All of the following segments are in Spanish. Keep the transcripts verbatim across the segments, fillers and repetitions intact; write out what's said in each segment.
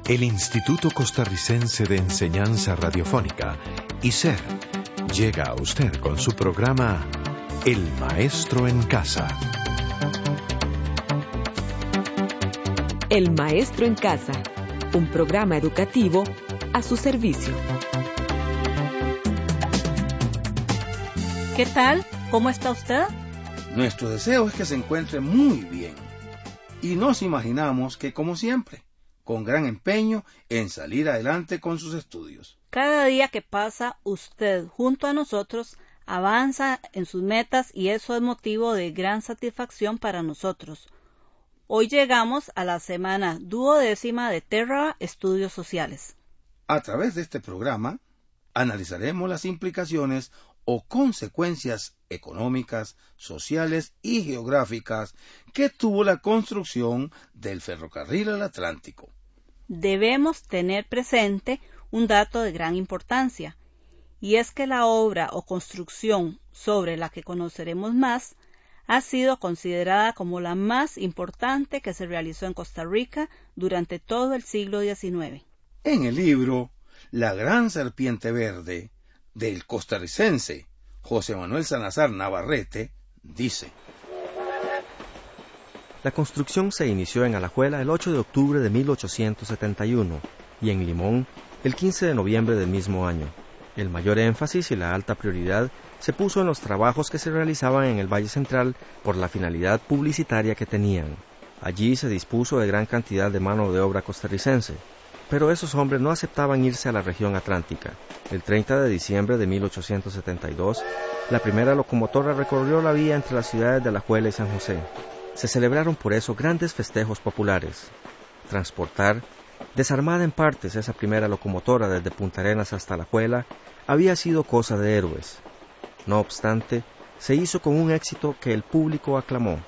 El Instituto Costarricense de Enseñanza Radiofónica, I C E R, llega a usted con su programa El Maestro en Casa. El Maestro en Casa, un programa educativo a su servicio. ¿Qué tal? ¿Cómo está usted? Nuestro deseo es que se encuentre muy bien. Y nos imaginamos que, como siempre, con gran empeño en salir adelante con sus estudios. Cada día que pasa, usted, junto a nosotros, avanza en sus metas y eso es motivo de gran satisfacción para nosotros. Hoy llegamos a la semana duodécima de Terra Estudios Sociales. A través de este programa, analizaremos las implicaciones o consecuencias económicas, sociales y geográficas que tuvo la construcción del ferrocarril al Atlántico. Debemos tener presente un dato de gran importancia, y es que la obra o construcción sobre la que conoceremos más ha sido considerada como la más importante que se realizó en Costa Rica durante todo el siglo diecinueve. En el libro La Gran Serpiente Verde, del costarricense José Manuel Salazar Navarrete, dice: La construcción se inició en Alajuela el ocho de octubre de mil ochocientos setenta y uno y en Limón el quince de noviembre del mismo año. El mayor énfasis y la alta prioridad se puso en los trabajos que se realizaban en el Valle Central por la finalidad publicitaria que tenían. Allí se dispuso de gran cantidad de mano de obra costarricense, pero esos hombres no aceptaban irse a la región atlántica. El treinta de diciembre de mil ochocientos setenta y dos, la primera locomotora recorrió la vía entre las ciudades de Alajuela y San José. Se celebraron por eso grandes festejos populares. Transportar, desarmada en partes esa primera locomotora desde Punta Arenas hasta Alajuela, había sido cosa de héroes. No obstante, se hizo con un éxito que el público aclamó.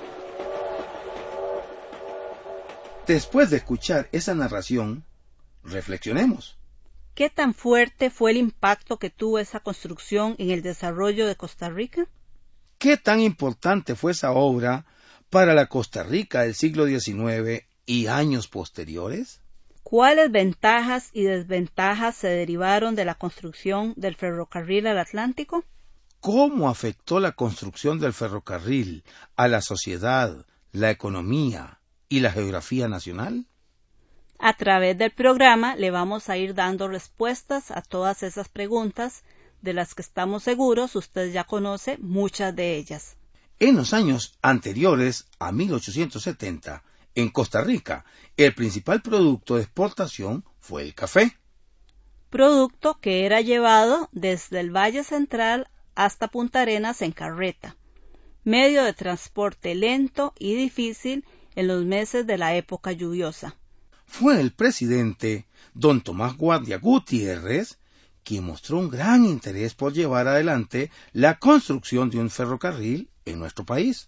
Después de escuchar esa narración, reflexionemos. ¿Qué tan fuerte fue el impacto que tuvo esa construcción en el desarrollo de Costa Rica? ¿Qué tan importante fue esa obra para la Costa Rica del siglo diecinueve y años posteriores? ¿Cuáles ventajas y desventajas se derivaron de la construcción del ferrocarril al Atlántico? ¿Cómo afectó la construcción del ferrocarril a la sociedad, la economía y la geografía nacional? A través del programa le vamos a ir dando respuestas a todas esas preguntas, de las que estamos seguros usted ya conoce muchas de ellas. En los años anteriores a mil ochocientos setenta, en Costa Rica, el principal producto de exportación fue el café. Producto que era llevado desde el Valle Central hasta Punta Arenas en carreta, medio de transporte lento y difícil en los meses de la época lluviosa. Fue el presidente don Tomás Guardia Gutiérrez quien mostró un gran interés por llevar adelante la construcción de un ferrocarril en nuestro país.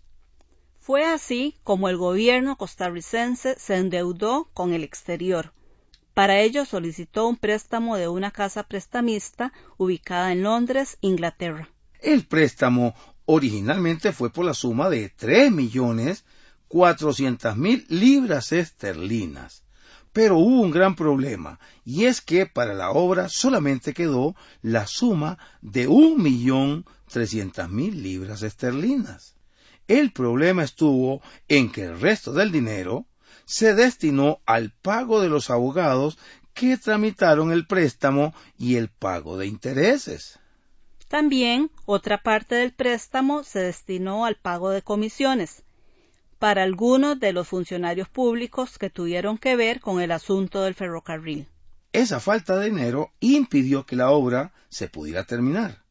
Fue así como el gobierno costarricense se endeudó con el exterior. Para ello solicitó un préstamo de una casa prestamista ubicada en Londres, Inglaterra. El préstamo originalmente fue por la suma de tres millones cuatrocientas mil libras esterlinas. Pero hubo un gran problema, y es que para la obra solamente quedó la suma de un millón trescientas mil libras esterlinas. El problema estuvo en que el resto del dinero se destinó al pago de los abogados que tramitaron el préstamo y el pago de intereses. También otra parte del préstamo se destinó al pago de comisiones para algunos de los funcionarios públicos que tuvieron que ver con el asunto del ferrocarril. Esa falta de dinero impidió que la obra se pudiera terminar.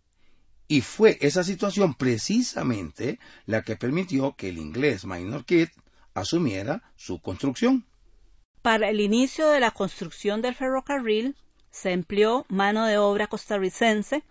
Y fue esa situación precisamente la que permitió que el inglés Minor Keith asumiera su construcción. Para el inicio de la construcción del ferrocarril se empleó mano de obra costarricense,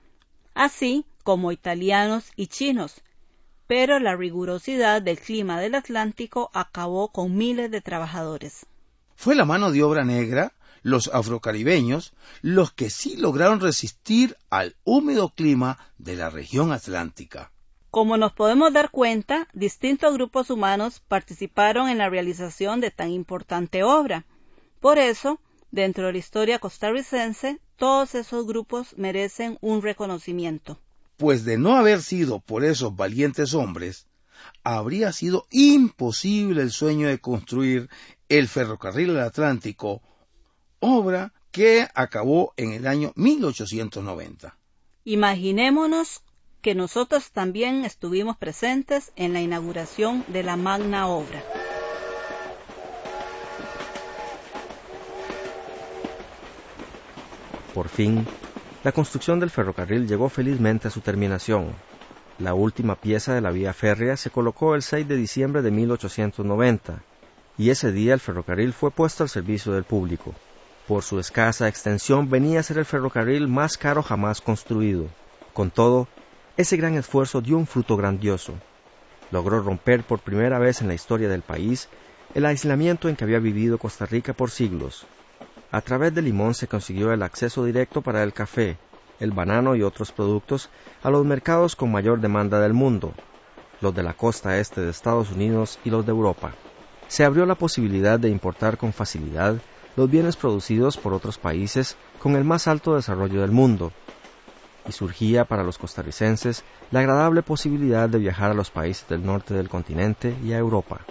así como italianos y chinos, pero la rigurosidad del clima del Atlántico acabó con miles de trabajadores. Fue la mano de obra negra, los afrocaribeños, los que sí lograron resistir al húmedo clima de la región atlántica. Como nos podemos dar cuenta, distintos grupos humanos participaron en la realización de tan importante obra. Por eso, Dentro de la historia costarricense, todos esos grupos merecen un reconocimiento. Pues de no haber sido por esos valientes hombres, habría sido imposible el sueño de construir el ferrocarril del Atlántico, obra que acabó en el año mil ochocientos noventa. Imaginémonos que nosotros también estuvimos presentes en la inauguración de la magna obra. Por fin, la construcción del ferrocarril llegó felizmente a su terminación. La última pieza de la vía férrea se colocó el seis de diciembre de mil ochocientos noventa, y ese día el ferrocarril fue puesto al servicio del público. Por su escasa extensión venía a ser el ferrocarril más caro jamás construido. Con todo, ese gran esfuerzo dio un fruto grandioso. Logró romper por primera vez en la historia del país el aislamiento en que había vivido Costa Rica por siglos. A través de Limón se consiguió el acceso directo para el café, el banano y otros productos a los mercados con mayor demanda del mundo, los de la costa este de Estados Unidos y los de Europa. Se abrió la posibilidad de importar con facilidad los bienes producidos por otros países con el más alto desarrollo del mundo, y surgía para los costarricenses la agradable posibilidad de viajar a los países del norte del continente y a Europa,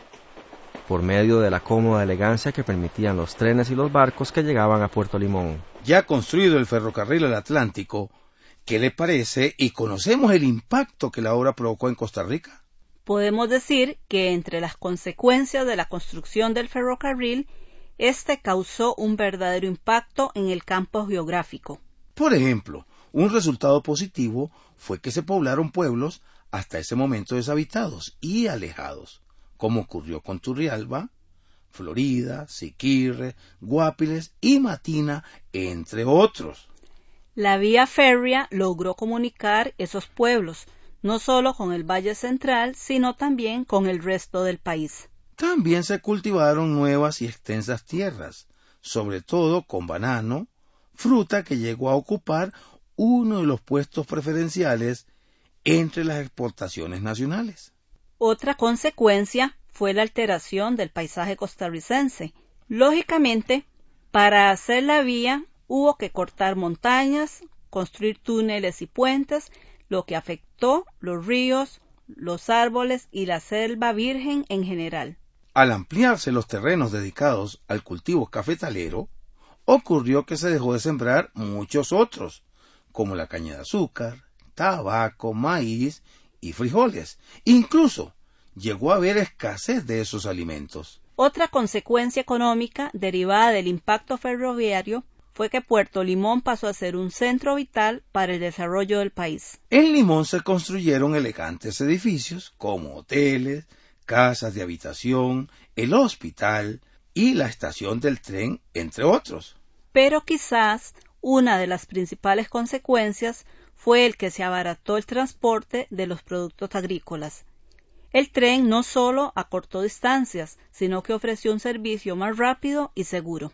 por medio de la cómoda elegancia que permitían los trenes y los barcos que llegaban a Puerto Limón. Ya construido el ferrocarril al Atlántico, ¿qué le parece? ¿Y conocemos el impacto que la obra provocó en Costa Rica? Podemos decir que entre las consecuencias de la construcción del ferrocarril, este causó un verdadero impacto en el campo geográfico. Por ejemplo, un resultado positivo fue que se poblaron pueblos hasta ese momento deshabitados y alejados, como ocurrió con Turrialba, Florida, Siquirre, Guapiles y Matina, entre otros. La vía férrea logró comunicar esos pueblos, no solo con el Valle Central, sino también con el resto del país. También se cultivaron nuevas y extensas tierras, sobre todo con banano, fruta que llegó a ocupar uno de los puestos preferenciales entre las exportaciones nacionales. Otra consecuencia fue la alteración del paisaje costarricense. Lógicamente, para hacer la vía hubo que cortar montañas, construir túneles y puentes, lo que afectó los ríos, los árboles y la selva virgen en general. Al ampliarse los terrenos dedicados al cultivo cafetalero, ocurrió que se dejó de sembrar muchos otros, como la caña de azúcar, tabaco, maíz y frijoles. Incluso llegó a haber escasez de esos alimentos. Otra consecuencia económica derivada del impacto ferroviario fue que Puerto Limón pasó a ser un centro vital para el desarrollo del país. En Limón se construyeron elegantes edificios como hoteles, casas de habitación, el hospital y la estación del tren, entre otros. Pero quizás una de las principales consecuencias fue el que se abarató el transporte de los productos agrícolas. El tren no solo acortó distancias, sino que ofreció un servicio más rápido y seguro.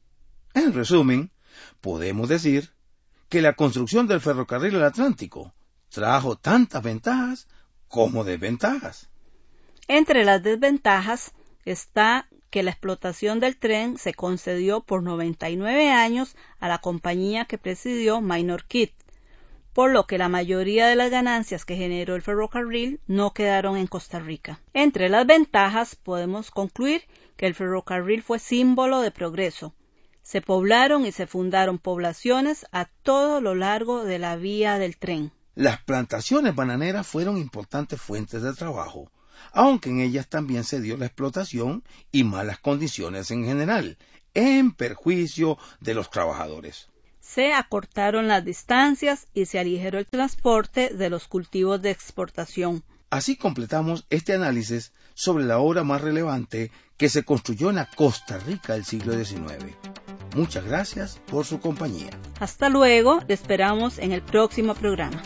En resumen, podemos decir que la construcción del ferrocarril del Atlántico trajo tantas ventajas como desventajas. Entre las desventajas está que la explotación del tren se concedió por noventa y nueve años a la compañía que presidió Minor Keith, por lo que la mayoría de las ganancias que generó el ferrocarril no quedaron en Costa Rica. Entre las ventajas podemos concluir que el ferrocarril fue símbolo de progreso. Se poblaron y se fundaron poblaciones a todo lo largo de la vía del tren. Las plantaciones bananeras fueron importantes fuentes de trabajo, aunque en ellas también se dio la explotación y malas condiciones en general, en perjuicio de los trabajadores. Se acortaron las distancias y se aligeró el transporte de los cultivos de exportación. Así completamos este análisis sobre la obra más relevante que se construyó en la Costa Rica del siglo diecinueve. Muchas gracias por su compañía. Hasta luego, te esperamos en el próximo programa.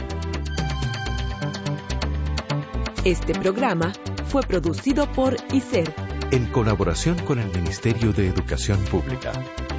Este programa fue producido por I S E R, en colaboración con el Ministerio de Educación Pública.